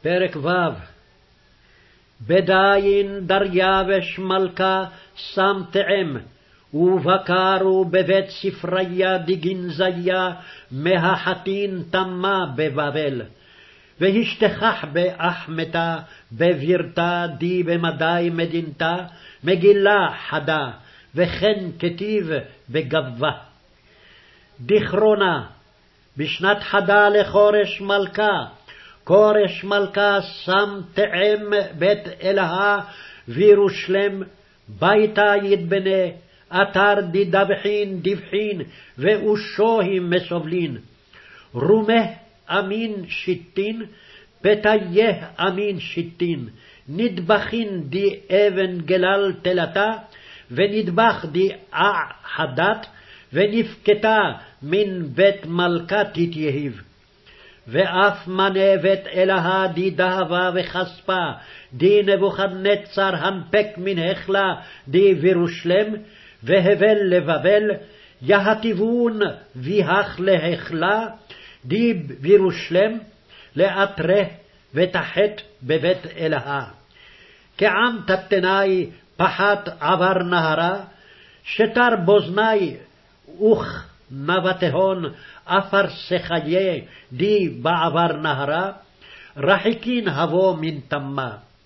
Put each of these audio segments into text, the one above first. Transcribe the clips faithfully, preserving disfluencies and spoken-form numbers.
פרק ו' בדין דריווש מלכה שם תאם, ובקרו בבית ספריה דגנזיה מהחתין תמה בבבל. והשתכח באחמתה בבירתה די במדי מדינתה, מגילה חדה, וכן כתיב בגבה. דכרונה, בשנת חדה לחורש מלכה, כורש מלכה שם תאם בית אלוהה וירושלם, ביתה יתבנה, אתר דדבחין דבחין, ואושוהים מסובלין. רומך אמין שיטין, פתיה אמין שיטין, נדבחין די אבן גלל תלתה, ונדבח די אה חדת, ונפקתה מן בית מלכה תתייהיב. ואף מנה בית אלוהה די דהבה וחספה, די נבוכדנצר הנפק מן החלה די וירושלם, והבל לבבל, יהטיבון ויהך להחלה, די וירושלם, לאתרה ותחת בבית אלוהה. כעם תתנאי פחת עבר נהרה, שתר בוזני אוך נבטהון, אפר שחיה די בעבר נהרה, רחיקין הבוא מן תמה.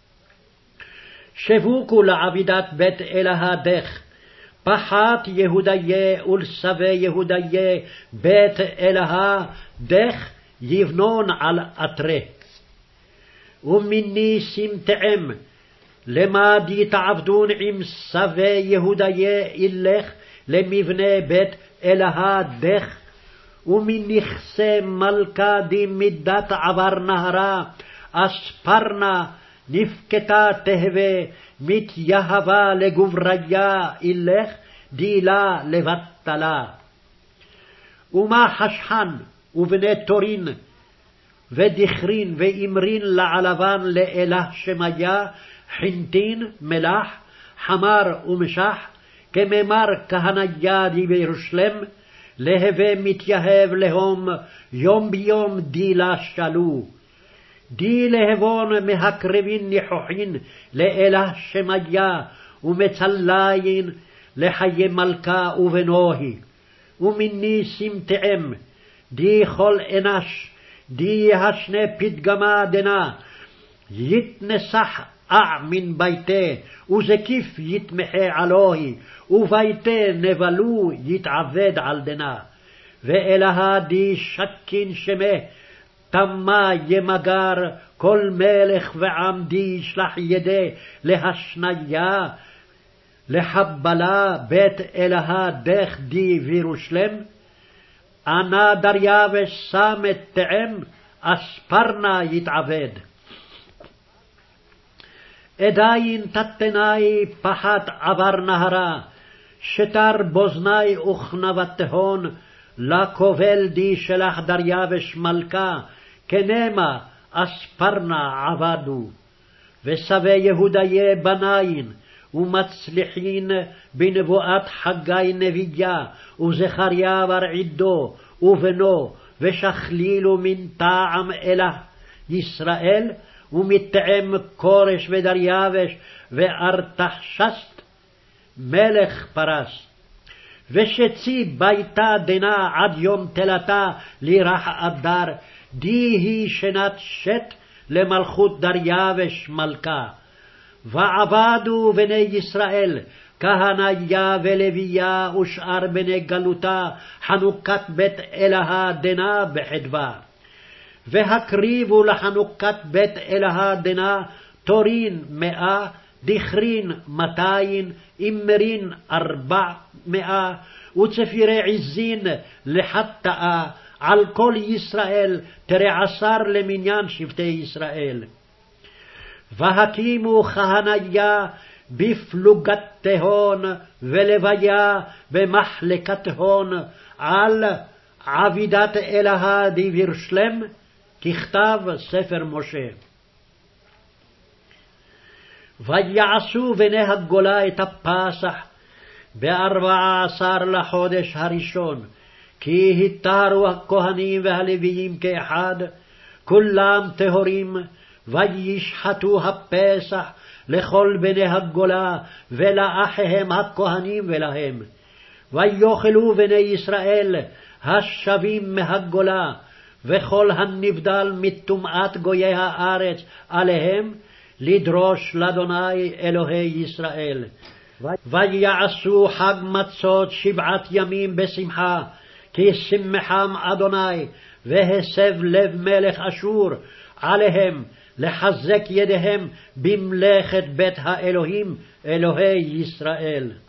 שבוקו לעבידת בית אלוהה דך, פחת יהודיה ולסבי יהודיה בית אלוהה דך, יבנון על אתרה. ומיני סמתאם, למה יתעבדון עם סבי יהודיה אילך למבנה בית אלוהה דך, ומנכסי מלכה די מידת עבר נהרה, אספרנה נפקתה תהווה, מתייהבה לגבריה אילך, דילה לבטלה. ומה חשכן ובני תורין, ודכרין ואמרין לעלבן לאלה שמיה, חנטין מלח, חמר ומשח, כממר כהניה די בירושלם, להווה מתייהב להום, יום ביום דילה שלו. די להבון מהקרבין ניחוחין לאלה שמיה, ומצליין לחיי מלכה ובנוהי. ומיני סמתאם, די כל אנש, די השנה פתגמה דנה, יתנסח אה מן ביתה, וזקיף יתמחה עלוהי, וביתה נבלו יתעבד על דנה. ואלוהה די שקין שמה, תמה ימגר, כל מלך ועם די ישלח ידי להשניה, לחבלה בית אלוהה דך די וירושלם. ענה דריווש שם את תאם, אספרנה יתעבד. עדיין תתנאי פחת עבר נהרה, שתר בוזני וכנבתהון, לקובל די שלח דריווש מלכה, כנמה אספרנה עבדו. וסבי יהודיה בניין, ומצליחין בנבואת חגי נבייה, וזכריה ורעידו, ובנו, ושכלילו מן טעם אלה ישראל, ומתאם כורש ודריווש וארתחשסט מלך פרס. ושצי ביתה דנה עד יום תלתה לירח אדר, די היא שנת שת למלכות דריווש מלכה. ועבדו בני ישראל, כהניה ולוויה ושאר בני גלותה, חנוכת בית אלוהה דנה בחדווה. והקריבו לחנוכת בית אלוהה דנה, תורין מאה, דכרין מאתיים, אמרין ארבע מאה, וצפירי עזין לחטאה, על כל ישראל תרע עשר למניין שבטי ישראל. והקימו כהניה בפלוגת תהון, ולוויה במחלקת הון, על עבידת אלוהה די וירושלם, ככתב ספר משה. ויעשו בני הגולה את הפסח בארבע עשר לחודש הראשון, כי התארו הכהנים והלוויים כאחד, כולם טהורים, וישחטו הפסח לכל בני הגולה, ולאחיהם הכהנים ולהם. ויאכלו בני ישראל השבים מהגולה, וכל הנבדל מטומאת גויי הארץ עליהם, לדרוש לאדוני אלוהי ישראל. ויעשו חג מצות שבעת ימים בשמחה, כי שמחם אדוני, והסב לב מלך אשור עליהם, לחזק ידיהם במלאכת בית האלוהים אלוהי ישראל.